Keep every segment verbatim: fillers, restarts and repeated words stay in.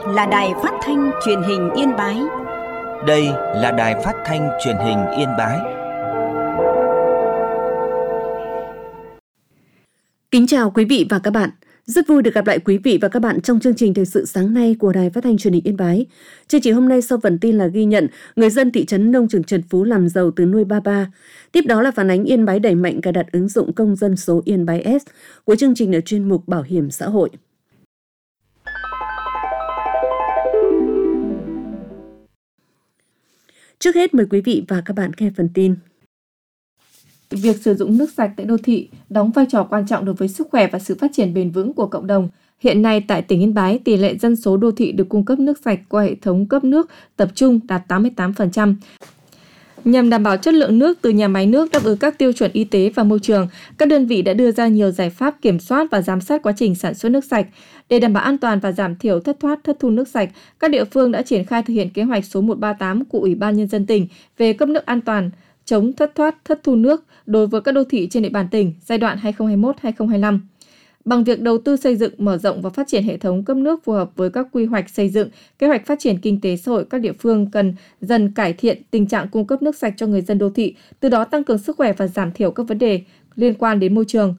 là Đài Phát thanh Truyền hình Yên Bái. Đây là Đài Phát thanh Truyền hình Yên Bái. Kính chào quý vị và các bạn. Rất vui được gặp lại quý vị và các bạn trong chương trình thời sự sáng nay của Đài Phát thanh Truyền hình Yên Bái. Chương trình hôm nay sau phần tin là ghi nhận người dân thị trấn Nông Trường Trần Phú làm giàu từ nuôi ba ba. Tiếp đó là phản ánh Yên Bái đẩy mạnh cài đặt ứng dụng công dân số Yên Bái S của chương trình ở chuyên mục Bảo hiểm xã hội. Trước hết mời quý vị và các bạn nghe phần tin. Việc sử dụng nước sạch tại đô thị đóng vai trò quan trọng đối với sức khỏe và sự phát triển bền vững của cộng đồng. Hiện nay tại tỉnh Yên Bái, tỷ lệ dân số đô thị được cung cấp nước sạch qua hệ thống cấp nước tập trung đạt tám mươi tám phần trăm. Nhằm đảm bảo chất lượng nước từ nhà máy nước đáp ứng các tiêu chuẩn y tế và môi trường, các đơn vị đã đưa ra nhiều giải pháp kiểm soát và giám sát quá trình sản xuất nước sạch. Để đảm bảo an toàn và giảm thiểu thất thoát thất thu nước sạch, các địa phương đã triển khai thực hiện kế hoạch số một trăm ba mươi tám của Ủy ban Nhân dân tỉnh về cấp nước an toàn, chống thất thoát thất thu nước đối với các đô thị trên địa bàn tỉnh giai đoạn hai nghìn không trăm hai mươi mốt đến hai nghìn không trăm hai mươi lăm. Bằng việc đầu tư xây dựng, mở rộng và phát triển hệ thống cấp nước phù hợp với các quy hoạch xây dựng, kế hoạch phát triển kinh tế xã hội, các địa phương cần dần cải thiện tình trạng cung cấp nước sạch cho người dân đô thị, từ đó tăng cường sức khỏe và giảm thiểu các vấn đề liên quan đến môi trường.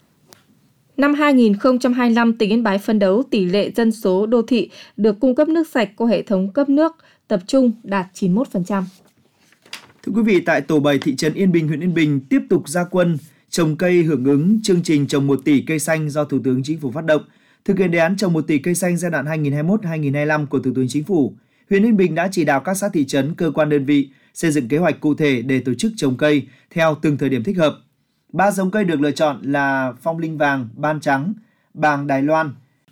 Năm hai nghìn không trăm hai mươi lăm, tỉnh Yên Bái phấn đấu tỷ lệ dân số đô thị được cung cấp nước sạch qua hệ thống cấp nước tập trung đạt chín mươi mốt phần trăm. Thưa quý vị, tại tổ bảy thị trấn Yên Bình, huyện Yên Bình tiếp tục ra quân trồng cây hưởng ứng chương trình trồng một tỷ cây xanh do Thủ tướng Chính phủ phát động. Thực hiện đề án trồng một tỷ cây xanh giai đoạn hai nghìn không trăm hai mươi mốt đến hai nghìn không trăm hai mươi lăm của Thủ tướng Chính phủ, huyện Yên Bình đã chỉ đạo các xã thị trấn, cơ quan đơn vị xây dựng kế hoạch cụ thể để tổ chức trồng cây theo từng thời điểm thích hợp. Ba giống cây được lựa chọn là phong linh vàng, ban trắng, bàng Đài Loan.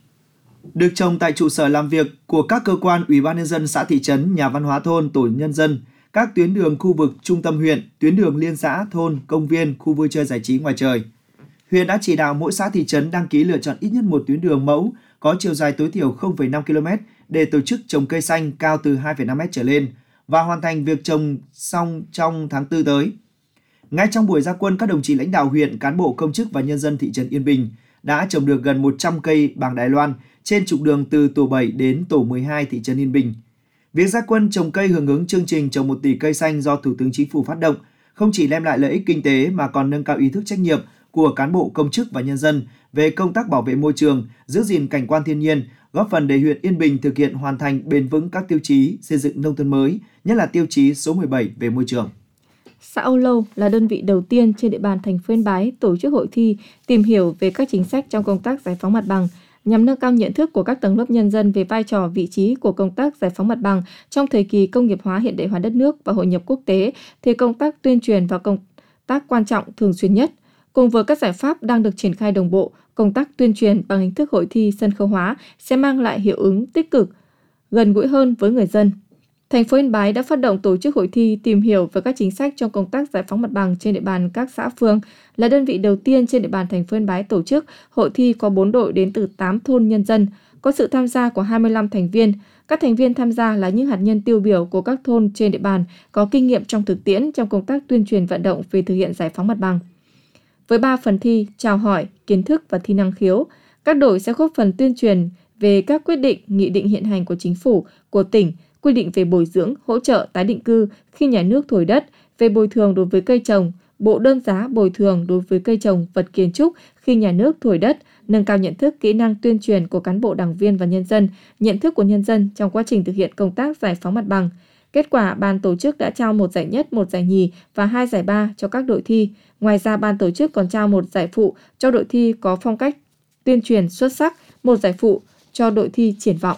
Được trồng tại trụ sở làm việc của các cơ quan Ủy ban Nhân dân xã thị trấn, nhà văn hóa thôn, tổ nhân dân, các tuyến đường khu vực trung tâm huyện, tuyến đường liên xã, thôn, công viên, khu vui chơi giải trí ngoài trời. Huyện đã chỉ đạo mỗi xã thị trấn đăng ký lựa chọn ít nhất một tuyến đường mẫu có chiều dài tối thiểu không phẩy năm ki lô mét để tổ chức trồng cây xanh cao từ hai phẩy năm mét trở lên và hoàn thành việc trồng xong trong tháng tư tới. Ngay trong buổi ra quân, các đồng chí lãnh đạo huyện, cán bộ công chức và nhân dân thị trấn Yên Bình đã trồng được gần một trăm cây bàng Đài Loan trên trục đường từ tổ bảy đến tổ mười hai thị trấn Yên Bình. Việc ra quân trồng cây hưởng ứng chương trình trồng một tỷ cây xanh do Thủ tướng Chính phủ phát động không chỉ đem lại lợi ích kinh tế mà còn nâng cao ý thức trách nhiệm của cán bộ công chức và nhân dân về công tác bảo vệ môi trường, giữ gìn cảnh quan thiên nhiên, góp phần để huyện Yên Bình thực hiện hoàn thành bền vững các tiêu chí xây dựng nông thôn mới, nhất là tiêu chí số mười bảy về môi trường. Xã Âu Lâu là đơn vị đầu tiên trên địa bàn thành phố Yên Bái tổ chức hội thi tìm hiểu về các chính sách trong công tác giải phóng mặt bằng, nhằm nâng cao nhận thức của các tầng lớp nhân dân về vai trò, vị trí của công tác giải phóng mặt bằng trong thời kỳ công nghiệp hóa, hiện đại hóa đất nước và hội nhập quốc tế, thì công tác tuyên truyền và công tác quan trọng thường xuyên nhất. Cùng với các giải pháp đang được triển khai đồng bộ, công tác tuyên truyền bằng hình thức hội thi sân khấu hóa sẽ mang lại hiệu ứng tích cực, gần gũi hơn với người dân. Thành phố Yên Bái đã phát động tổ chức hội thi tìm hiểu về các chính sách trong công tác giải phóng mặt bằng trên địa bàn các xã phường, là đơn vị đầu tiên trên địa bàn thành phố Yên Bái tổ chức hội thi có bốn đội đến từ tám thôn nhân dân, có sự tham gia của hai mươi lăm thành viên. Các thành viên tham gia là những hạt nhân tiêu biểu của các thôn trên địa bàn, có kinh nghiệm trong thực tiễn trong công tác tuyên truyền vận động về thực hiện giải phóng mặt bằng. Với ba phần thi, chào hỏi, kiến thức và thi năng khiếu, các đội sẽ góp phần tuyên truyền về các quyết định, nghị định hiện hành của chính phủ, của tỉnh, quy định về bồi dưỡng, hỗ trợ tái định cư khi nhà nước thổi đất, về bồi thường đối với cây trồng, bộ đơn giá bồi thường đối với cây trồng, vật kiến trúc khi nhà nước thổi đất, nâng cao nhận thức, kỹ năng tuyên truyền của cán bộ, đảng viên và nhân dân, nhận thức của nhân dân trong quá trình thực hiện công tác giải phóng mặt bằng. Kết quả, ban tổ chức đã trao một giải nhất, một giải nhì và hai giải ba cho các đội thi. Ngoài ra, ban tổ chức còn trao một giải phụ cho đội thi có phong cách tuyên truyền xuất sắc, một giải phụ cho đội thi triển vọng.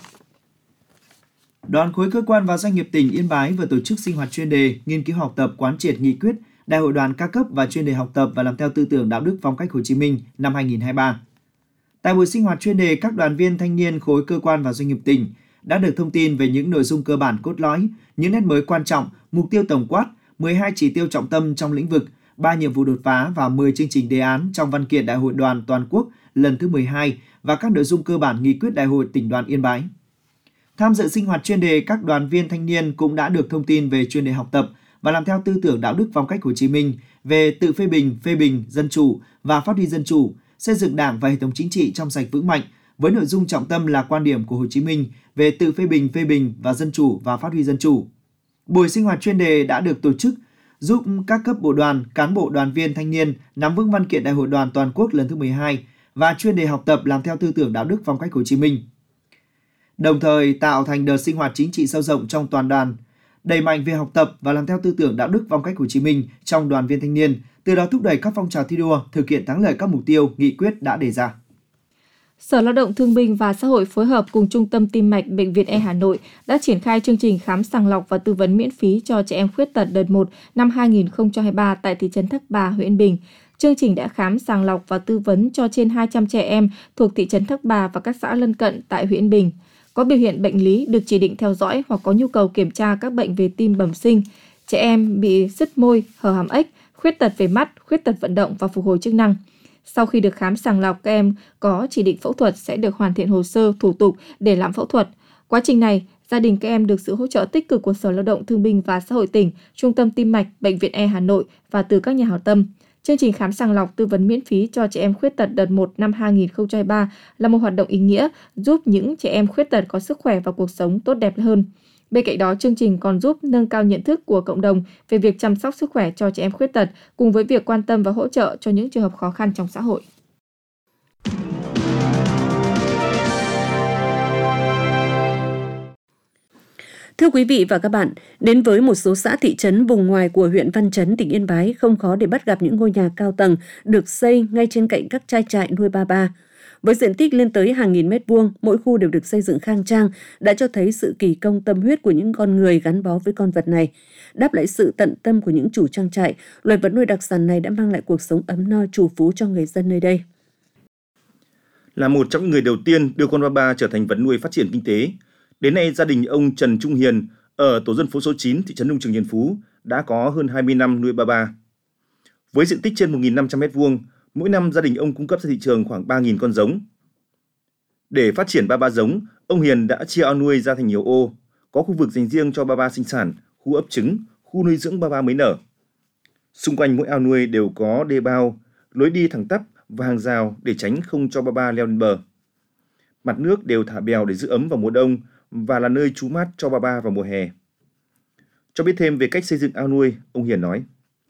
Đoàn khối cơ quan và doanh nghiệp tỉnh Yên Bái vừa tổ chức sinh hoạt chuyên đề, nghiên cứu học tập, quán triệt nghị quyết Đại hội đoàn các cấp và chuyên đề học tập và làm theo tư tưởng đạo đức phong cách Hồ Chí Minh năm hai nghìn không trăm hai mươi ba. Tại buổi sinh hoạt chuyên đề, các đoàn viên thanh niên khối cơ quan và doanh nghiệp tỉnh đã được thông tin về những nội dung cơ bản cốt lõi, những nét mới quan trọng, mục tiêu tổng quát, mười hai chỉ tiêu trọng tâm trong lĩnh vực, ba nhiệm vụ đột phá và mười chương trình đề án trong văn kiện Đại hội đoàn toàn quốc lần thứ mười hai và các nội dung cơ bản nghị quyết Đại hội Tỉnh đoàn Yên Bái. Tham dự sinh hoạt chuyên đề, các đoàn viên thanh niên cũng đã được thông tin về chuyên đề học tập và làm theo tư tưởng đạo đức phong cách Hồ Chí Minh về tự phê bình, phê bình, dân chủ và phát huy dân chủ, xây dựng Đảng và hệ thống chính trị trong sạch vững mạnh với nội dung trọng tâm là quan điểm của Hồ Chí Minh về tự phê bình, phê bình và dân chủ và phát huy dân chủ. Buổi sinh hoạt chuyên đề đã được tổ chức giúp các cấp bộ đoàn, cán bộ đoàn viên thanh niên nắm vững văn kiện Đại hội Đoàn toàn quốc lần thứ mười hai và chuyên đề học tập làm theo tư tưởng đạo đức phong cách Hồ Chí Minh. Đồng thời tạo thành đợt sinh hoạt chính trị sâu rộng trong toàn đoàn, đẩy mạnh việc học tập và làm theo tư tưởng đạo đức phong cách Hồ Chí Minh trong đoàn viên thanh niên, từ đó thúc đẩy các phong trào thi đua thực hiện thắng lợi các mục tiêu, nghị quyết đã đề ra. Sở Lao động Thương binh và Xã hội phối hợp cùng Trung tâm Tim mạch Bệnh viện E Hà Nội đã triển khai chương trình khám sàng lọc và tư vấn miễn phí cho trẻ em khuyết tật đợt một năm hai nghìn không trăm hai mươi ba tại thị trấn Thác Bà, huyện Yên Bình. Chương trình đã khám sàng lọc và tư vấn cho trên hai trăm trẻ em thuộc thị trấn Thác Bà và các xã lân cận tại huyện Yên Bình. Có biểu hiện bệnh lý được chỉ định theo dõi hoặc có nhu cầu kiểm tra các bệnh về tim bẩm sinh. Trẻ em bị sứt môi, hở hàm ếch, khuyết tật về mắt, khuyết tật vận động và phục hồi chức năng. Sau khi được khám sàng lọc, các em có chỉ định phẫu thuật sẽ được hoàn thiện hồ sơ, thủ tục để làm phẫu thuật. Quá trình này, gia đình các em được sự hỗ trợ tích cực của Sở Lao động Thương binh và Xã hội tỉnh, Trung tâm Tim mạch Bệnh viện E Hà Nội và từ các nhà hảo tâm. Chương trình khám sàng lọc tư vấn miễn phí cho trẻ em khuyết tật đợt một năm hai nghìn không trăm hai mươi ba là một hoạt động ý nghĩa giúp những trẻ em khuyết tật có sức khỏe và cuộc sống tốt đẹp hơn. Bên cạnh đó, chương trình còn giúp nâng cao nhận thức của cộng đồng về việc chăm sóc sức khỏe cho trẻ em khuyết tật cùng với việc quan tâm và hỗ trợ cho những trường hợp khó khăn trong xã hội. Thưa quý vị và các bạn, đến với một số xã thị trấn vùng ngoài của huyện Văn Chấn, tỉnh Yên Bái không khó để bắt gặp những ngôi nhà cao tầng được xây ngay trên cạnh các trang trại nuôi ba ba. Với diện tích lên tới hàng nghìn mét vuông, mỗi khu đều được xây dựng khang trang, đã cho thấy sự kỳ công tâm huyết của những con người gắn bó với con vật này. Đáp lại sự tận tâm của những chủ trang trại, loài vật nuôi đặc sản này đã mang lại cuộc sống ấm no trù phú cho người dân nơi đây. Là một trong những người đầu tiên đưa con ba ba trở thành vật nuôi phát triển kinh tế, đến nay gia đình ông Trần Trung Hiền ở tổ dân phố số chín, thị trấn Nông Trường Yên Phú đã có hơn hai mươi năm nuôi ba ba. Với diện tích trên một nghìn năm trăm mét vuông, mỗi năm gia đình ông cung cấp ra thị trường khoảng ba nghìn con giống. Để phát triển ba ba giống, ông Hiền đã chia ao nuôi ra thành nhiều ô, có khu vực dành riêng cho ba ba sinh sản, khu ấp trứng, khu nuôi dưỡng ba ba mới nở. Xung quanh mỗi ao nuôi đều có đê bao, lối đi thẳng tắp và hàng rào để tránh không cho ba ba leo lên bờ. Mặt nước đều thả bèo để giữ ấm vào mùa đông và là nơi trú mát cho ba ba vào mùa hè. Cho biết thêm về cách xây dựng ao nuôi, ông Hiền nói: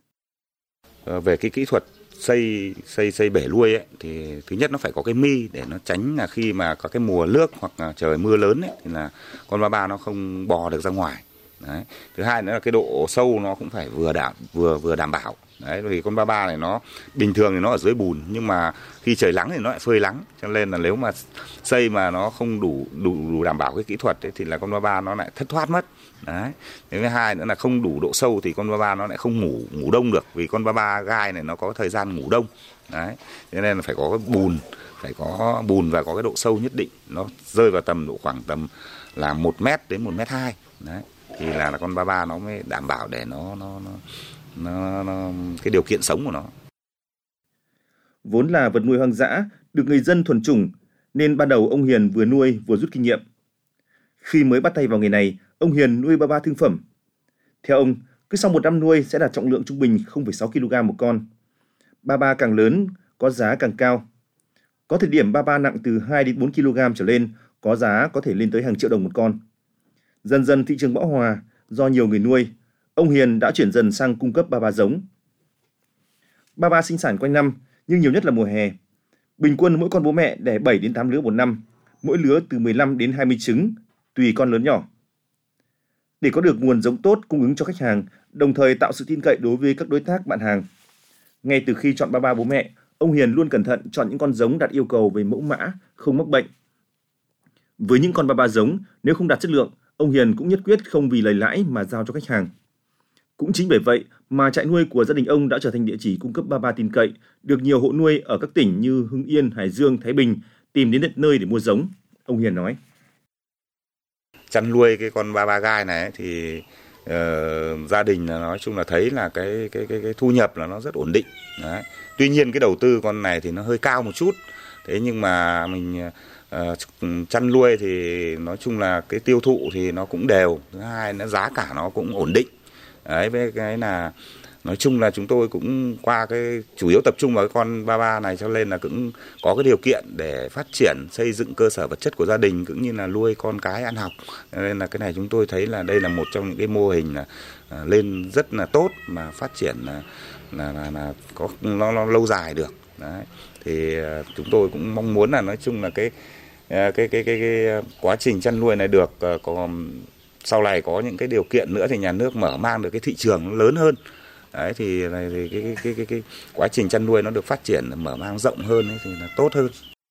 Về cái kỹ thuật xây xây xây bể nuôi ấy, thì thứ nhất nó phải có cái mi để nó tránh là khi mà có cái mùa nước hoặc là trời mưa lớn ấy, thì là con ba ba nó không bò được ra ngoài. Đấy. Thứ hai nữa là cái độ sâu nó cũng phải vừa đảm vừa vừa đảm bảo. Đấy, vì con ba ba này nó bình thường thì nó ở dưới bùn, nhưng mà khi trời nắng thì nó lại phơi nắng, cho nên là nếu mà xây mà nó không đủ đủ đủ đảm bảo cái kỹ thuật ấy, thì là con ba ba nó lại thất thoát mất. Đấy. Thứ hai nữa là không đủ độ sâu thì con ba ba nó lại không ngủ ngủ đông được, vì con ba ba gai này nó có thời gian ngủ đông. Đấy. Cho nên là phải có cái bùn, phải có bùn và có cái độ sâu nhất định, nó rơi vào tầm độ khoảng tầm là một mét đến một mét hai. Đấy. Thì là, là con ba ba nó mới đảm bảo để nó nó nó Nó, nó, cái điều kiện sống của nó. Vốn là vật nuôi hoang dã, được người dân thuần chủng, nên ban đầu ông Hiền vừa nuôi vừa rút kinh nghiệm. Khi mới bắt tay vào nghề này, ông Hiền nuôi ba ba thương phẩm. Theo ông, cứ sau một năm nuôi sẽ đạt trọng lượng trung bình không phẩy sáu ki lô gam một con. ba ba càng lớn, có giá càng cao. Có thời điểm ba ba nặng từ hai đến bốn ki lô gam trở lên, có giá có thể lên tới hàng triệu đồng một con. Dần dần thị trường bão hòa, do nhiều người nuôi, ông Hiền đã chuyển dần sang cung cấp ba ba giống. ba ba sinh sản quanh năm, nhưng nhiều nhất là mùa hè. Bình quân mỗi con bố mẹ đẻ bảy đến tám lứa một năm, mỗi lứa từ mười lăm đến hai mươi trứng, tùy con lớn nhỏ. Để có được nguồn giống tốt cung ứng cho khách hàng, đồng thời tạo sự tin cậy đối với các đối tác bạn hàng. Ngay từ khi chọn ba ba bố mẹ, ông Hiền luôn cẩn thận chọn những con giống đạt yêu cầu về mẫu mã, không mắc bệnh. Với những con ba ba giống, nếu không đạt chất lượng, ông Hiền cũng nhất quyết không vì lời lãi mà giao cho khách hàng. Cũng chính bởi vậy mà trại nuôi của gia đình ông đã trở thành địa chỉ cung cấp ba ba tin cậy, được nhiều hộ nuôi ở các tỉnh như Hưng Yên, Hải Dương, Thái Bình tìm đến tận nơi để mua giống. Ông Hiền nói: Chăn nuôi cái con ba ba gai này thì uh, gia đình nói chung là thấy là cái cái cái, cái thu nhập là nó rất ổn định. Đấy. Tuy nhiên cái đầu tư con này thì nó hơi cao một chút. Thế nhưng mà mình uh, chăn nuôi thì nói chung là cái tiêu thụ thì nó cũng đều. Thứ hai nó giá cả nó cũng ổn định. Đấy, với cái là Nói chung là chúng tôi cũng qua cái chủ yếu tập trung vào cái con ba ba này, cho nên là cũng có cái điều kiện để phát triển xây dựng cơ sở vật chất của gia đình cũng như là nuôi con cái ăn học. Nên là cái này chúng tôi thấy là đây là một trong những cái mô hình là à, lên rất là tốt mà phát triển là là là, là có nó, nó lâu dài được. Đấy. Thì à, chúng tôi cũng mong muốn là nói chung là cái cái cái cái, cái, cái quá trình chăn nuôi này được uh, có sau này có những cái điều kiện nữa thì nhà nước mở mang được cái thị trường lớn hơn. Đấy thì, này, thì cái, cái, cái, cái, cái quá trình chăn nuôi nó được phát triển mở mang rộng hơn ấy, thì là tốt hơn.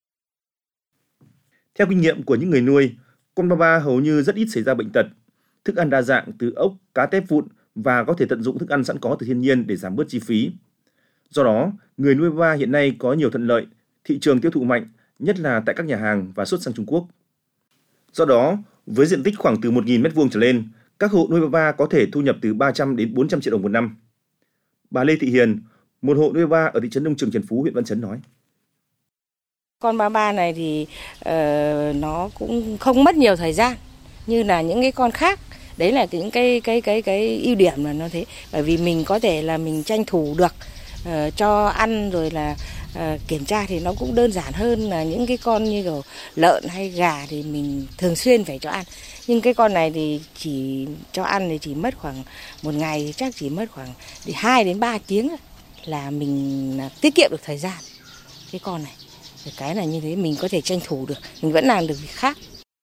Theo kinh nghiệm của những người nuôi, con ba ba hầu như rất ít xảy ra bệnh tật. Thức ăn đa dạng từ ốc, cá tép vụn và có thể tận dụng thức ăn sẵn có từ thiên nhiên để giảm bớt chi phí. Do đó, người nuôi ba ba hiện nay có nhiều thuận lợi, thị trường tiêu thụ mạnh, nhất là tại các nhà hàng và xuất sang Trung Quốc. Do đó, với diện tích khoảng từ một nghìn mét vuông trở lên, các hộ nuôi ba ba có thể thu nhập từ ba trăm đến bốn trăm triệu đồng một năm. Bà Lê Thị Hiền, một hộ nuôi ba ba ở thị trấn Nông Trường Trần Phú, huyện Văn Chấn nói: Con ba ba này thì uh, nó cũng không mất nhiều thời gian như là những cái con khác. Đấy là những cái cái cái cái ưu điểm là nó thế. Bởi vì mình có thể là mình tranh thủ được uh, cho ăn rồi là uh, kiểm tra thì nó cũng đơn giản hơn là những cái con như kiểu lợn hay gà thì mình thường xuyên phải cho ăn. Nhưng cái con này thì chỉ cho ăn thì chỉ mất khoảng một ngày thì chắc chỉ mất khoảng hai đến ba tiếng là mình tiết kiệm được thời gian. Cái con này, cái này như thế mình có thể tranh thủ được, mình vẫn làm được việc khác.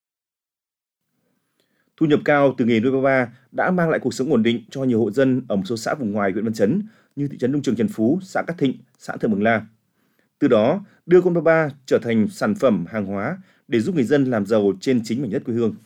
Thu nhập cao từ nghề nuôi ba ba đã mang lại cuộc sống ổn định cho nhiều hộ dân ở một số xã vùng ngoài huyện Văn Chấn như thị trấn Nông Trường Trần Phú, xã Cát Thịnh, xã Thượng Mường La. Từ đó đưa con ba ba trở thành sản phẩm hàng hóa để giúp người dân làm giàu trên chính mảnh đất quê hương.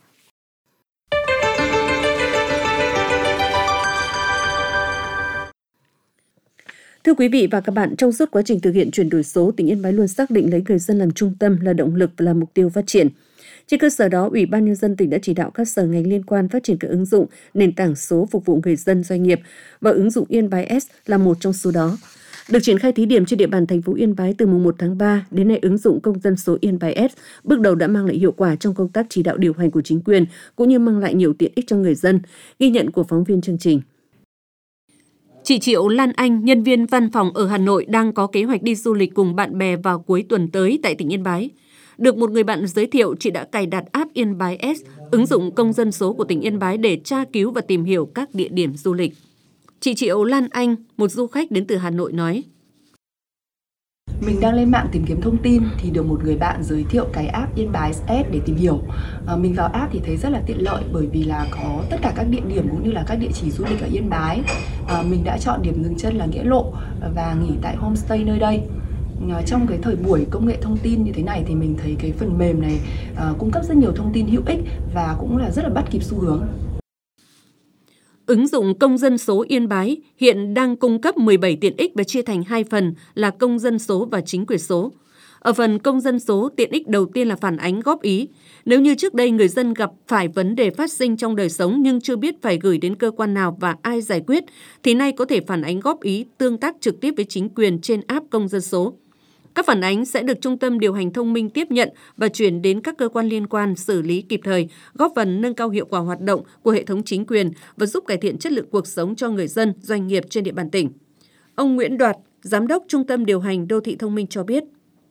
Thưa quý vị và các bạn, trong suốt quá trình thực hiện chuyển đổi số, tỉnh Yên Bái luôn xác định lấy người dân làm trung tâm, là động lực và là mục tiêu phát triển. Trên cơ sở đó, Ủy ban Nhân dân tỉnh đã chỉ đạo các sở ngành liên quan phát triển các ứng dụng, nền tảng số phục vụ người dân, doanh nghiệp và ứng dụng Yên Bái S là một trong số đó. Được triển khai thí điểm trên địa bàn thành phố Yên Bái từ mùng một tháng ba, đến nay ứng dụng công dân số Yên Bái S bước đầu đã mang lại hiệu quả trong công tác chỉ đạo điều hành của chính quyền, cũng như mang lại nhiều tiện ích cho người dân. Ghi nhận của phóng viên chương trình. Chị Triệu Lan Anh, nhân viên văn phòng ở Hà Nội đang có kế hoạch đi du lịch cùng bạn bè vào cuối tuần tới tại tỉnh Yên Bái. Được một người bạn giới thiệu, chị đã cài đặt app Yên Bái S, ứng dụng công dân số của tỉnh Yên Bái để tra cứu và tìm hiểu các địa điểm du lịch. Chị Triệu Lan Anh, một du khách đến từ Hà Nội nói: Mình đang lên mạng tìm kiếm thông tin thì được một người bạn giới thiệu cái app Yên Bái S để tìm hiểu. À, mình vào app thì thấy rất là tiện lợi bởi vì là có tất cả các địa điểm cũng như là các địa chỉ du lịch ở Yên Bái. À, mình đã chọn điểm dừng chân là Nghĩa Lộ và nghỉ tại homestay nơi đây. À, trong cái thời buổi công nghệ thông tin như thế này thì mình thấy cái phần mềm này à, cung cấp rất nhiều thông tin hữu ích và cũng là rất là bắt kịp xu hướng. Ứng dụng công dân số Yên Bái hiện đang cung cấp mười bảy tiện ích và chia thành hai phần là công dân số và chính quyền số. Ở phần công dân số, tiện ích đầu tiên là phản ánh góp ý. Nếu như trước đây người dân gặp phải vấn đề phát sinh trong đời sống nhưng chưa biết phải gửi đến cơ quan nào và ai giải quyết, thì nay có thể phản ánh góp ý, tương tác trực tiếp với chính quyền trên app công dân số. Các phản ánh sẽ được Trung tâm Điều hành Thông minh tiếp nhận và chuyển đến các cơ quan liên quan xử lý kịp thời, góp phần nâng cao hiệu quả hoạt động của hệ thống chính quyền và giúp cải thiện chất lượng cuộc sống cho người dân, doanh nghiệp trên địa bàn tỉnh. Ông Nguyễn Đoạt, Giám đốc Trung tâm Điều hành Đô thị Thông minh cho biết.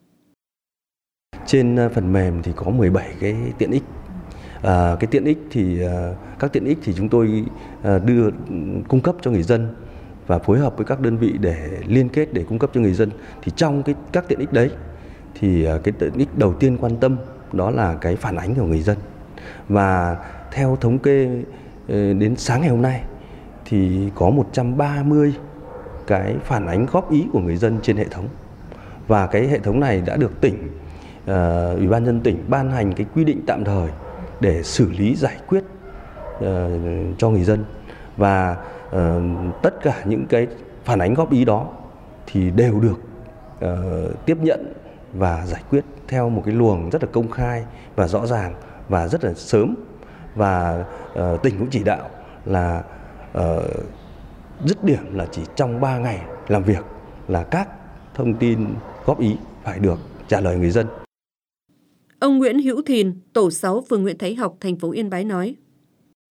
Trên phần mềm thì có mười bảy cái tiện ích. À, cái tiện ích thì các tiện ích thì chúng tôi đưa cung cấp cho người dân và phối hợp với các đơn vị để liên kết để cung cấp cho người dân. Thì trong cái các tiện ích đấy thì cái tiện ích đầu tiên quan tâm đó là cái phản ánh của người dân. Và theo thống kê đến sáng ngày hôm nay thì có một trăm ba mươi cái phản ánh góp ý của người dân trên hệ thống. Và cái hệ thống này đã được tỉnh, uh, Ủy ban nhân dân tỉnh ban hành cái quy định tạm thời để xử lý giải quyết uh, cho người dân. Và uh, tất cả những cái phản ánh góp ý đó thì đều được uh, tiếp nhận và giải quyết theo một cái luồng rất là công khai và rõ ràng và rất là sớm. Và uh, tỉnh cũng chỉ đạo là uh, dứt điểm là chỉ trong ba ngày làm việc là các thông tin góp ý phải được trả lời người dân. Ông Nguyễn Hữu Thìn, tổ sáu phường Nguyễn Thái Học, thành phố Yên Bái nói: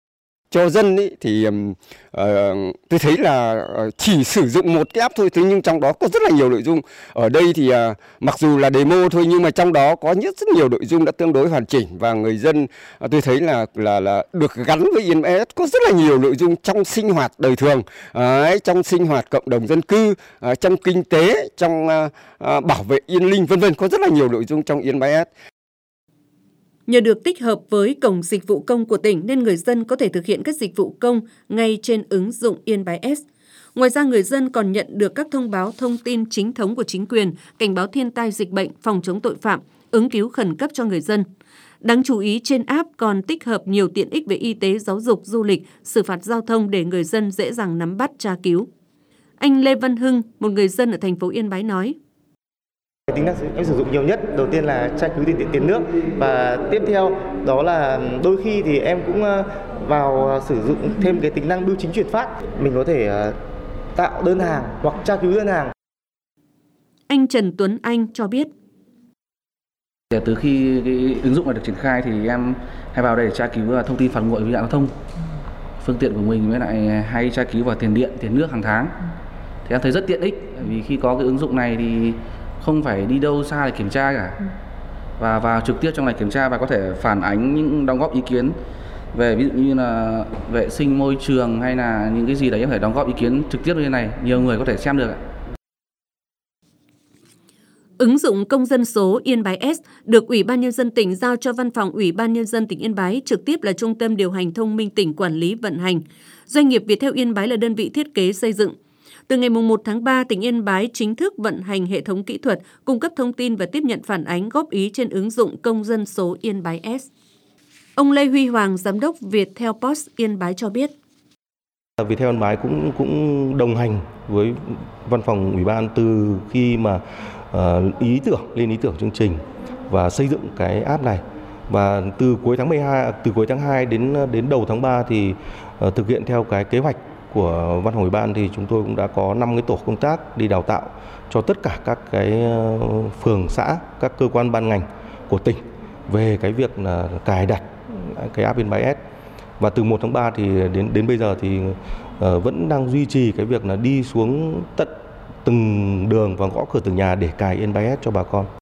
cho dân ý, thì uh, tôi thấy là chỉ sử dụng một cái app thôi, thế nhưng trong đó có rất là nhiều nội dung. Ở đây thì uh, mặc dù là demo thôi nhưng mà trong đó có rất, rất nhiều nội dung đã tương đối hoàn chỉnh, và người dân uh, tôi thấy là là là được gắn với i en bê ét có rất là nhiều nội dung trong sinh hoạt đời thường, uh, trong sinh hoạt cộng đồng dân cư, uh, trong kinh tế, trong uh, uh, bảo vệ yên ninh vân vân, có rất là nhiều nội dung trong i en bê ét. Nhờ được tích hợp với cổng dịch vụ công của tỉnh nên người dân có thể thực hiện các dịch vụ công ngay trên ứng dụng i en bê ét. Ngoài ra, người dân còn nhận được các thông báo thông tin chính thống của chính quyền, cảnh báo thiên tai dịch bệnh, phòng chống tội phạm, ứng cứu khẩn cấp cho người dân. Đáng chú ý, trên app còn tích hợp nhiều tiện ích về y tế, giáo dục, du lịch, xử phạt giao thông để người dân dễ dàng nắm bắt, tra cứu. Anh Lê Văn Hưng, một người dân ở thành phố Yên Bái nói: Tính năng em sử dụng nhiều nhất đầu tiên là tra cứu tiền tiền nước, và tiếp theo đó là đôi khi thì em cũng vào sử dụng thêm cái tính năng bưu chính chuyển phát. Mình có thể tạo đơn hàng hoặc tra cứu đơn hàng. Anh Trần Tuấn Anh cho biết: Từ khi cái ứng dụng này được triển khai thì em hay vào đây để tra cứu thông tin phạt nguội vi phạm giao thông phương tiện của mình, với lại hay tra cứu vào tiền điện, tiền nước hàng tháng. Thì em thấy rất tiện ích, vì khi có cái ứng dụng này thì không phải đi đâu xa để kiểm tra cả, và vào trực tiếp trong này kiểm tra và có thể phản ánh những đóng góp ý kiến về ví dụ như là vệ sinh môi trường hay là những cái gì đấy, em phải đóng góp ý kiến trực tiếp như thế này, nhiều người có thể xem được. Ứng dụng công dân số Yên Bái S được Ủy ban Nhân dân tỉnh giao cho Văn phòng Ủy ban Nhân dân tỉnh Yên Bái, trực tiếp là Trung tâm Điều hành Thông minh tỉnh quản lý vận hành. Doanh nghiệp Viettel Yên Bái là đơn vị thiết kế xây dựng. Từ ngày mùng một tháng ba, tỉnh Yên Bái chính thức vận hành hệ thống kỹ thuật, cung cấp thông tin và tiếp nhận phản ánh góp ý trên ứng dụng công dân số Yên Bái S. Ông Lê Huy Hoàng, Giám đốc Viettel Post Yên Bái cho biết: Viettel Yên Bái cũng cũng đồng hành với Văn phòng Ủy ban từ khi mà uh, ý tưởng lên ý tưởng chương trình và xây dựng cái app này, và từ cuối tháng mười hai, từ cuối tháng hai đến đến đầu tháng ba thì uh, thực hiện theo cái kế hoạch của Văn phòng Ủy ban, thì chúng tôi cũng đã có năm cái tổ công tác đi đào tạo cho tất cả các cái phường xã, các cơ quan ban ngành của tỉnh về cái việc là cài đặt cái app Yên Bái S. Và từ một tháng ba thì đến đến bây giờ thì uh, vẫn đang duy trì cái việc là đi xuống tận từng đường và gõ cửa từng nhà để cài Yên Bái S cho bà con.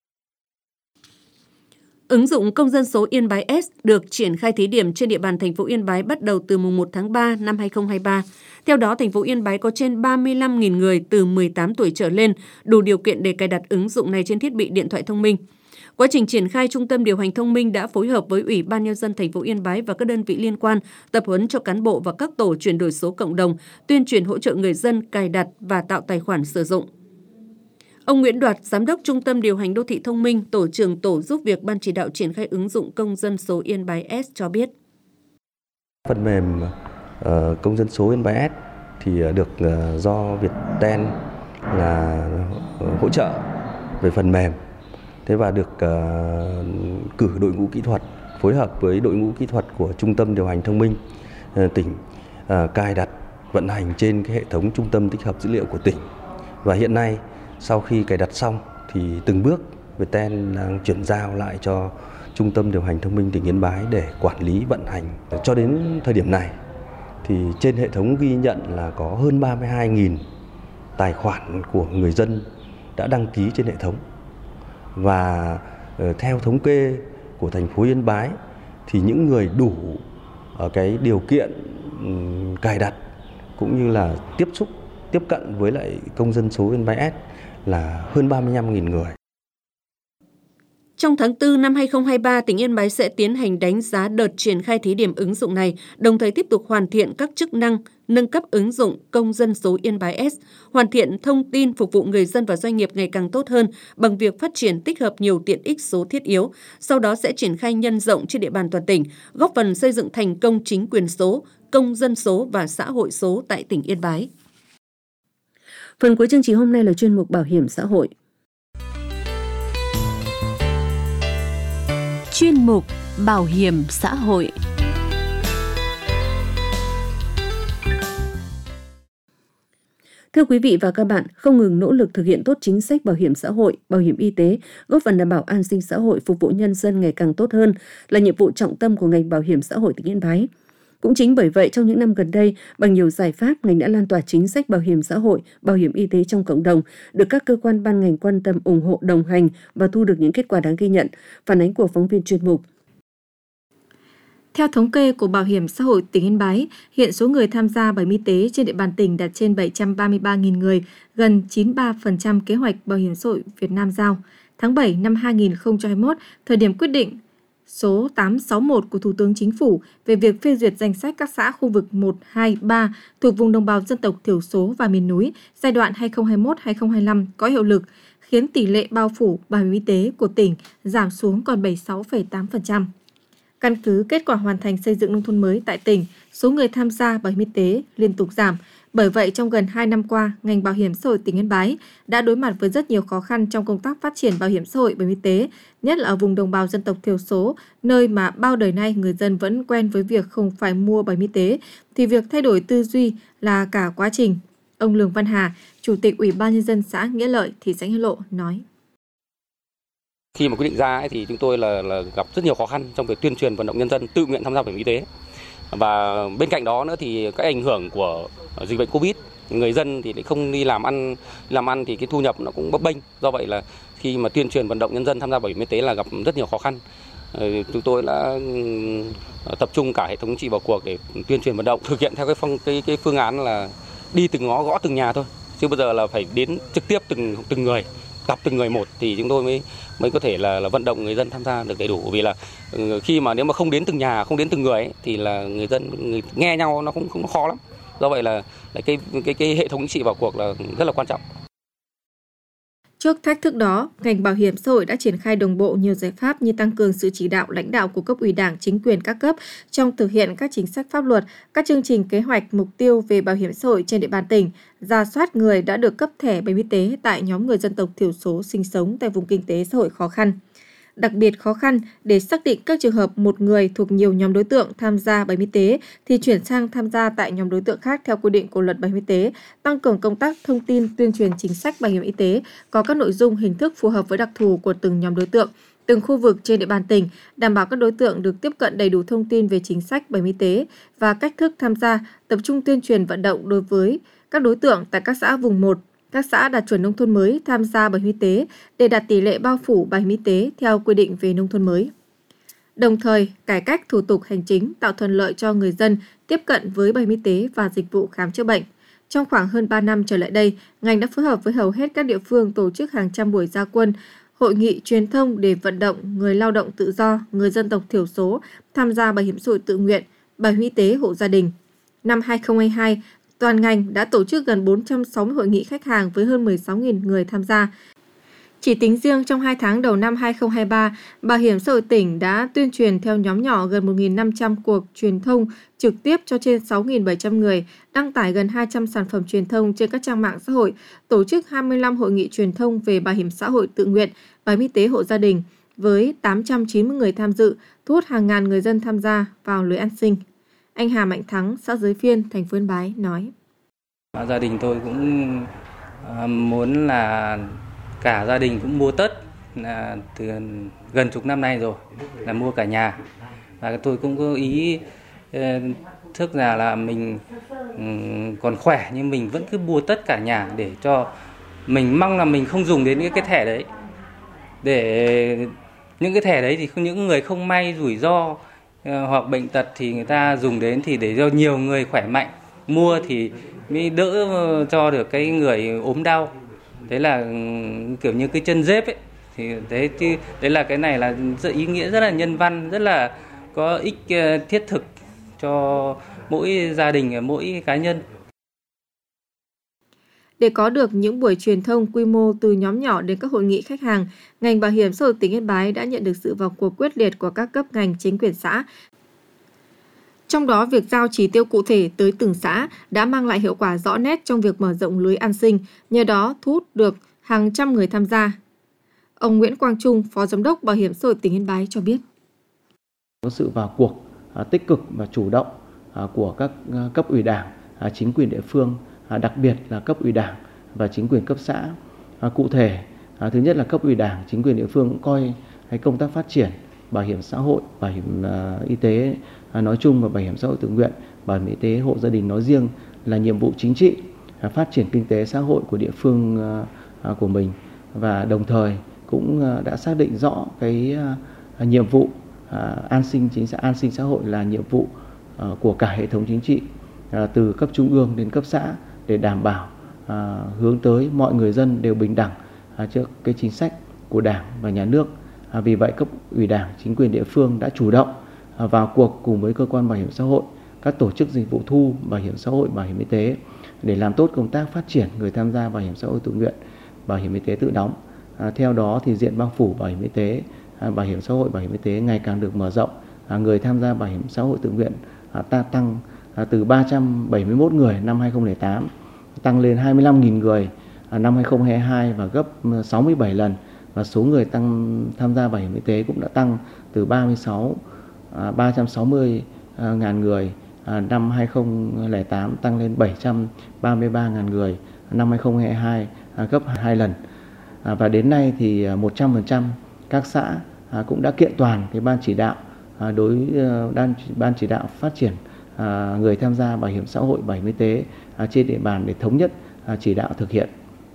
Ứng dụng công dân số Yên Bái S được triển khai thí điểm trên địa bàn thành phố Yên Bái bắt đầu từ mùng một tháng ba năm hai nghìn không trăm hai mươi ba. Theo đó, thành phố Yên Bái có trên ba mươi lăm nghìn người từ mười tám tuổi trở lên đủ điều kiện để cài đặt ứng dụng này trên thiết bị điện thoại thông minh. Quá trình triển khai, Trung tâm Điều hành Thông minh đã phối hợp với Ủy ban Nhân dân thành phố Yên Bái và các đơn vị liên quan tập huấn cho cán bộ và các tổ chuyển đổi số cộng đồng, tuyên truyền hỗ trợ người dân cài đặt và tạo tài khoản sử dụng. Ông Nguyễn Đoạt, Giám đốc Trung tâm Điều hành Đô thị Thông minh, Tổ trưởng Tổ giúp việc Ban chỉ đạo triển khai ứng dụng công dân số Yên Bái S cho biết: Phần mềm uh, công dân số Yên Bái S thì được uh, do Viettel là uh, hỗ trợ về phần mềm, thế và được uh, cử đội ngũ kỹ thuật phối hợp với đội ngũ kỹ thuật của Trung tâm Điều hành Thông minh uh, tỉnh uh, cài đặt vận hành trên cái hệ thống trung tâm tích hợp dữ liệu của tỉnh. Và hiện nay sau khi cài đặt xong thì từng bước Viettel đang chuyển giao lại cho Trung tâm Điều hành Thông minh tỉnh Yên Bái để quản lý vận hành. Cho đến thời điểm này thì trên hệ thống ghi nhận là có hơn ba mươi hai nghìn tài khoản của người dân đã đăng ký trên hệ thống. Và uh, theo thống kê của thành phố Yên Bái thì những người đủ uh, cái điều kiện um, cài đặt cũng như là tiếp xúc, tiếp cận với lại công dân số Yên Bái S là hơn ba mươi lăm nghìn người. Trong tháng tư năm hai nghìn không trăm hai mươi ba, tỉnh Yên Bái sẽ tiến hành đánh giá đợt triển khai thí điểm ứng dụng này, đồng thời tiếp tục hoàn thiện các chức năng, nâng cấp ứng dụng công dân số Yên Bái S, hoàn thiện thông tin phục vụ người dân và doanh nghiệp ngày càng tốt hơn bằng việc phát triển tích hợp nhiều tiện ích số thiết yếu. Sau đó sẽ triển khai nhân rộng trên địa bàn toàn tỉnh, góp phần xây dựng thành công chính quyền số, công dân số và xã hội số tại tỉnh Yên Bái. Phần cuối chương trình hôm nay là chuyên mục Bảo hiểm xã hội. Chuyên mục Bảo hiểm xã hội. Thưa quý vị và các bạn, không ngừng nỗ lực thực hiện tốt chính sách bảo hiểm xã hội, bảo hiểm y tế, góp phần đảm bảo an sinh xã hội, phục vụ nhân dân ngày càng tốt hơn là nhiệm vụ trọng tâm của ngành bảo hiểm xã hội tỉnh Yên Bái. Cũng chính bởi vậy, trong những năm gần đây, bằng nhiều giải pháp, ngành đã lan tỏa chính sách bảo hiểm xã hội, bảo hiểm y tế trong cộng đồng, được các cơ quan ban ngành quan tâm, ủng hộ, đồng hành và thu được những kết quả đáng ghi nhận. Phản ánh của phóng viên chuyên mục. Theo thống kê của Bảo hiểm xã hội tỉnh Yên Bái, hiện số người tham gia bảo hiểm y tế trên địa bàn tỉnh đạt trên bảy trăm ba mươi ba nghìn người, gần chín mươi ba phần trăm kế hoạch Bảo hiểm xã hội Việt Nam giao. Tháng bảy năm hai nghìn không trăm hai mươi mốt, thời điểm quyết định số tám trăm sáu mươi mốt của Thủ tướng Chính phủ về việc phê duyệt danh sách các xã khu vực một, hai, ba thuộc vùng đồng bào dân tộc thiểu số và miền núi giai đoạn hai nghìn không trăm hai mươi mốt đến hai nghìn không trăm hai mươi lăm có hiệu lực, khiến tỷ lệ bao phủ bảo hiểm y tế của tỉnh giảm xuống còn bảy mươi sáu phẩy tám phần trăm. Căn cứ kết quả hoàn thành xây dựng nông thôn mới tại tỉnh, số người tham gia bảo hiểm y tế liên tục giảm. Bởi vậy, trong gần hai năm qua, ngành bảo hiểm xã hội tỉnh Yên Bái đã đối mặt với rất nhiều khó khăn trong công tác phát triển bảo hiểm xã hội, bảo hiểm y tế, nhất là ở vùng đồng bào dân tộc thiểu số, nơi mà bao đời nay người dân vẫn quen với việc không phải mua bảo hiểm y tế, thì việc thay đổi tư duy là cả quá trình. Ông Lường Văn Hà, Chủ tịch Ủy ban Nhân dân xã Nghĩa Lợi, thị xã Nghĩa Lộ nói. Khi mà quyết định ra ấy, thì chúng tôi là, là gặp rất nhiều khó khăn trong việc tuyên truyền vận động nhân dân tự nguyện tham gia bảo hiểm y tế. Và bên cạnh đó nữa thì các ảnh hưởng của dịch bệnh Covid, người dân thì lại không đi làm ăn, làm ăn thì cái thu nhập nó cũng bấp bênh. Do vậy là khi mà tuyên truyền vận động nhân dân tham gia bảo hiểm y tế là gặp rất nhiều khó khăn. Chúng tôi đã tập trung cả hệ thống chính trị vào cuộc để tuyên truyền vận động, thực hiện theo cái phong cái, cái phương án là đi từng ngõ gõ từng nhà thôi. Chứ bây giờ là phải đến trực tiếp từng từng người, gặp từng người một thì chúng tôi mới mới có thể là, là vận động người dân tham gia được đầy đủ. Vì là khi mà nếu mà không đến từng nhà, không đến từng người ấy, thì là người dân người nghe nhau nó cũng không khó lắm. Do vậy là, là cái cái cái hệ thống chính trị vào cuộc là rất là quan trọng. Trước thách thức đó, ngành bảo hiểm xã hội đã triển khai đồng bộ nhiều giải pháp như tăng cường sự chỉ đạo lãnh đạo của cấp ủy Đảng, chính quyền các cấp trong thực hiện các chính sách pháp luật, các chương trình kế hoạch mục tiêu về bảo hiểm xã hội trên địa bàn tỉnh, rà soát người đã được cấp thẻ bảo hiểm y tế tại nhóm người dân tộc thiểu số sinh sống tại vùng kinh tế xã hội khó khăn. Đặc biệt khó khăn để xác định các trường hợp một người thuộc nhiều nhóm đối tượng tham gia bảo hiểm y tế thì chuyển sang tham gia tại nhóm đối tượng khác theo quy định của Luật Bảo hiểm y tế, tăng cường công tác thông tin tuyên truyền chính sách bảo hiểm y tế có các nội dung hình thức phù hợp với đặc thù của từng nhóm đối tượng, từng khu vực trên địa bàn tỉnh, đảm bảo các đối tượng được tiếp cận đầy đủ thông tin về chính sách bảo hiểm y tế và cách thức tham gia, tập trung tuyên truyền vận động đối với các đối tượng tại các xã vùng một, các xã đạt chuẩn nông thôn mới tham gia bảo hiểm y tế để đạt tỷ lệ bao phủ bảo hiểm y tế theo quy định về nông thôn mới. Đồng thời, cải cách thủ tục hành chính tạo thuận lợi cho người dân tiếp cận với bảo hiểm y tế và dịch vụ khám chữa bệnh. Trong khoảng hơn ba năm trở lại đây, ngành đã phối hợp với hầu hết các địa phương tổ chức hàng trăm buổi ra quân, hội nghị truyền thông để vận động người lao động tự do, người dân tộc thiểu số tham gia bảo hiểm xã hội tự nguyện, bảo hiểm y tế hộ gia đình. Năm hai nghìn không trăm hai mươi hai, toàn ngành đã tổ chức gần bốn trăm sáu mươi hội nghị khách hàng với hơn mười sáu nghìn người tham gia. Chỉ tính riêng trong hai tháng đầu năm hai nghìn không trăm hai mươi ba, Bảo hiểm xã hội tỉnh đã tuyên truyền theo nhóm nhỏ gần một nghìn năm trăm cuộc truyền thông trực tiếp cho trên sáu nghìn bảy trăm người, đăng tải gần hai trăm sản phẩm truyền thông trên các trang mạng xã hội, tổ chức hai mươi lăm hội nghị truyền thông về bảo hiểm xã hội tự nguyện, bảo hiểm y tế hộ gia đình với tám trăm chín mươi người tham dự, thu hút hàng ngàn người dân tham gia vào lưới an sinh. Anh Hà Mạnh Thắng, xã Giới Phiên, thành phố Yên Bái nói: Gia đình tôi cũng muốn là cả gia đình cũng mua tất là từ gần chục năm nay rồi, là mua cả nhà. Và tôi cũng có ý thức là là mình còn khỏe nhưng mình vẫn cứ mua tất cả nhà để cho mình mong là mình không dùng đến những cái thẻ đấy. Để những cái thẻ đấy thì những người không may rủi ro hoặc bệnh tật thì người ta dùng đến thì để cho nhiều người khỏe mạnh mua thì mới đỡ cho được cái người ốm đau. Đấy là kiểu như cái chân rếp ấy. Thì đấy, đấy là cái này là rất ý nghĩa, rất là nhân văn, rất là có ích thiết thực cho mỗi gia đình, mỗi cá nhân. Để có được những buổi truyền thông quy mô từ nhóm nhỏ đến các hội nghị khách hàng, ngành bảo hiểm xã hội tỉnh Yên Bái đã nhận được sự vào cuộc quyết liệt của các cấp ngành chính quyền xã. Trong đó, việc giao chỉ tiêu cụ thể tới từng xã đã mang lại hiệu quả rõ nét trong việc mở rộng lưới an sinh, nhờ đó thu hút được hàng trăm người tham gia. Ông Nguyễn Quang Trung, Phó Giám đốc Bảo hiểm xã hội tỉnh Yên Bái cho biết. Có sự vào cuộc tích cực và chủ động của các cấp ủy Đảng, chính quyền địa phương, đặc biệt là cấp ủy Đảng và chính quyền cấp xã. Cụ thể, thứ nhất là cấp ủy Đảng, chính quyền địa phương cũng coi cái công tác phát triển bảo hiểm xã hội, bảo hiểm uh, y tế uh, nói chung và bảo hiểm xã hội tự nguyện, bảo hiểm y tế hộ gia đình nói riêng là nhiệm vụ chính trị, uh, phát triển kinh tế xã hội của địa phương uh, uh, của mình, và đồng thời cũng uh, đã xác định rõ cái uh, nhiệm vụ uh, an sinh chính sách, an sinh xã hội là nhiệm vụ uh, của cả hệ thống chính trị, uh, từ cấp trung ương đến cấp xã, để đảm bảo uh, hướng tới mọi người dân đều bình đẳng uh, trước cái chính sách của Đảng và Nhà nước. À, vì vậy cấp ủy Đảng, chính quyền địa phương đã chủ động à, vào cuộc cùng với cơ quan bảo hiểm xã hội, các tổ chức dịch vụ thu bảo hiểm xã hội, bảo hiểm y tế để làm tốt công tác phát triển người tham gia bảo hiểm xã hội tự nguyện, bảo hiểm y tế tự đóng. À, theo đó thì diện bao phủ bảo hiểm y tế, à, bảo hiểm xã hội, bảo hiểm y tế ngày càng được mở rộng. À, người tham gia bảo hiểm xã hội tự nguyện à, ta tăng à, từ ba trăm bảy mươi mốt người năm hai không không tám tăng lên hai mươi lăm nghìn người à, năm hai không hai hai và gấp sáu mươi bảy lần. Và số người tăng tham gia bảo hiểm y tế cũng đã tăng từ ba mươi sáu, ba trăm sáu mươi ngàn người năm hai không không tám tăng lên bảy trăm ba mươi ba ngàn người năm hai không hai hai, gấp hai lần. Và đến nay thì một trăm phần trăm các xã cũng đã kiện toàn cái ban chỉ đạo đối ban ban chỉ đạo phát triển người tham gia bảo hiểm xã hội, bảo hiểm y tế trên địa bàn để thống nhất chỉ đạo thực hiện.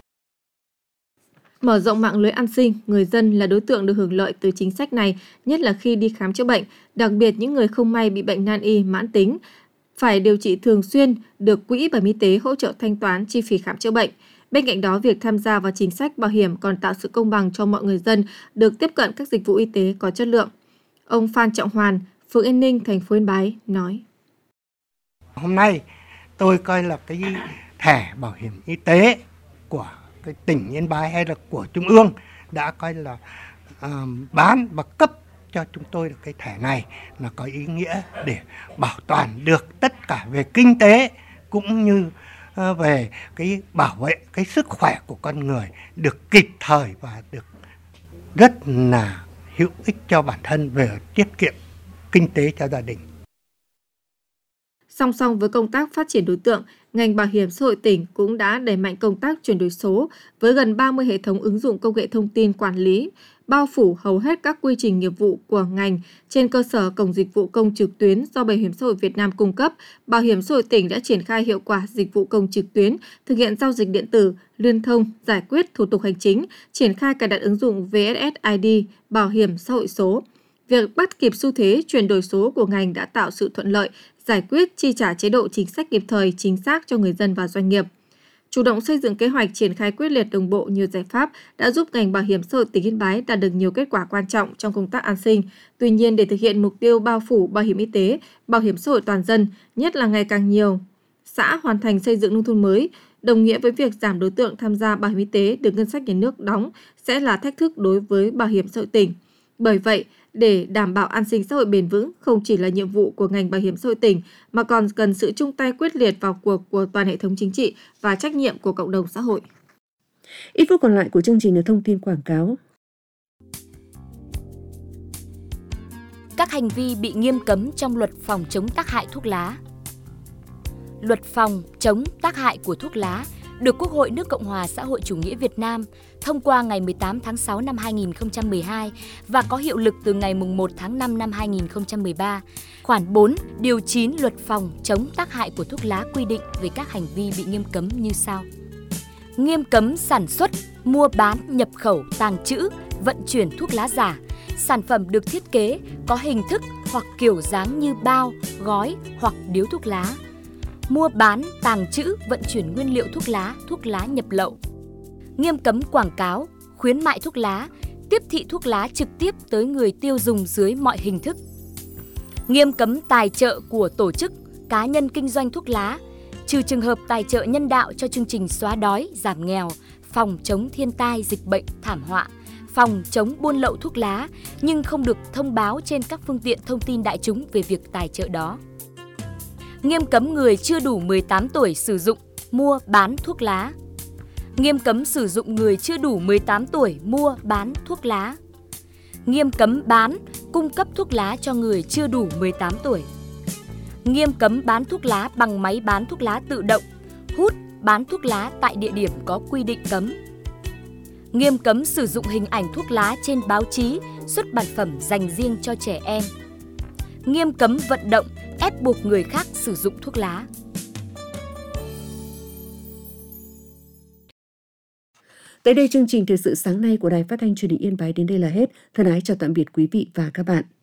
Mở rộng mạng lưới an sinh, người dân là đối tượng được hưởng lợi từ chính sách này, nhất là khi đi khám chữa bệnh, đặc biệt những người không may bị bệnh nan y mãn tính, phải điều trị thường xuyên, được Quỹ Bảo hiểm y tế hỗ trợ thanh toán chi phí khám chữa bệnh. Bên cạnh đó, việc tham gia vào chính sách bảo hiểm còn tạo sự công bằng cho mọi người dân được tiếp cận các dịch vụ y tế có chất lượng. Ông Phan Trọng Hoàn, phường Yên Ninh, thành phố Yên Bái nói: Hôm nay tôi coi là cái thẻ bảo hiểm y tế của cái tỉnh Yên Bái hay là của Trung ương đã coi là uh, bán và cấp cho chúng tôi được cái thẻ này là có ý nghĩa để bảo toàn được tất cả về kinh tế cũng như uh, về cái bảo vệ cái sức khỏe của con người được kịp thời và được rất là hữu ích cho bản thân về tiết kiệm kinh tế cho gia đình. Song song với công tác phát triển đối tượng, ngành bảo hiểm xã hội tỉnh cũng đã đẩy mạnh công tác chuyển đổi số với gần ba mươi hệ thống ứng dụng công nghệ thông tin quản lý, bao phủ hầu hết các quy trình nghiệp vụ của ngành trên cơ sở cổng dịch vụ công trực tuyến do Bảo hiểm xã hội Việt Nam cung cấp. Bảo hiểm xã hội tỉnh đã triển khai hiệu quả dịch vụ công trực tuyến, thực hiện giao dịch điện tử, liên thông, giải quyết thủ tục hành chính, triển khai cài đặt ứng dụng vê ét ét i đê bảo hiểm xã hội số. Việc bắt kịp xu thế chuyển đổi số của ngành đã tạo sự thuận lợi, giải quyết chi trả chế độ chính sách kịp thời, chính xác cho người dân và doanh nghiệp. Chủ động xây dựng kế hoạch triển khai quyết liệt đồng bộ nhiều giải pháp đã giúp ngành bảo hiểm xã hội tỉnh Yên Bái đạt được nhiều kết quả quan trọng trong công tác an sinh. Tuy nhiên, để thực hiện mục tiêu bao phủ bảo hiểm y tế, bảo hiểm xã hội toàn dân, nhất là ngày càng nhiều xã hoàn thành xây dựng nông thôn mới, đồng nghĩa với việc giảm đối tượng tham gia bảo hiểm y tế được ngân sách nhà nước đóng sẽ là thách thức đối với bảo hiểm xã hội tỉnh. Bởi vậy, để đảm bảo an sinh xã hội bền vững không chỉ là nhiệm vụ của ngành bảo hiểm xã hội tỉnh mà còn cần sự chung tay quyết liệt vào cuộc của toàn hệ thống chính trị và trách nhiệm của cộng đồng xã hội. Ít phút còn lại của chương trình là thông tin quảng cáo. Các hành vi bị nghiêm cấm trong luật phòng chống tác hại thuốc lá. Luật phòng chống tác hại của thuốc lá được Quốc hội nước Cộng hòa Xã hội Chủ nghĩa Việt Nam thông qua ngày mười tám tháng sáu năm hai nghìn không trăm mười hai và có hiệu lực từ ngày mùng một tháng năm năm hai nghìn không trăm mười ba. Khoản bốn, điều chín Luật phòng chống tác hại của thuốc lá quy định về các hành vi bị nghiêm cấm như sau. Nghiêm cấm sản xuất, mua bán, nhập khẩu, tàng trữ, vận chuyển thuốc lá giả, sản phẩm được thiết kế có hình thức hoặc kiểu dáng như bao, gói hoặc điếu thuốc lá. Mua bán, tàng trữ, vận chuyển nguyên liệu thuốc lá, thuốc lá nhập lậu. Nghiêm cấm quảng cáo, khuyến mại thuốc lá, tiếp thị thuốc lá trực tiếp tới người tiêu dùng dưới mọi hình thức. Nghiêm cấm tài trợ của tổ chức, cá nhân kinh doanh thuốc lá, trừ trường hợp tài trợ nhân đạo cho chương trình xóa đói, giảm nghèo, phòng chống thiên tai, dịch bệnh, thảm họa, phòng chống buôn lậu thuốc lá, nhưng không được thông báo trên các phương tiện thông tin đại chúng về việc tài trợ đó. Nghiêm cấm người chưa đủ mười tám tuổi sử dụng, mua, bán thuốc lá. Nghiêm cấm sử dụng người chưa đủ mười tám tuổi mua, bán thuốc lá. Nghiêm cấm bán, cung cấp thuốc lá cho người chưa đủ mười tám tuổi. Nghiêm cấm bán thuốc lá bằng máy bán thuốc lá tự động, hút, bán thuốc lá tại địa điểm có quy định cấm. Nghiêm cấm sử dụng hình ảnh thuốc lá trên báo chí, xuất bản phẩm dành riêng cho trẻ em. Nghiêm cấm vận động, ép buộc người khác sử dụng thuốc lá. Tới đây chương trình thời sự sáng nay của Đài Phát thanh Truyền hình Yên Bái đến đây là hết. Thân ái chào tạm biệt quý vị và các bạn.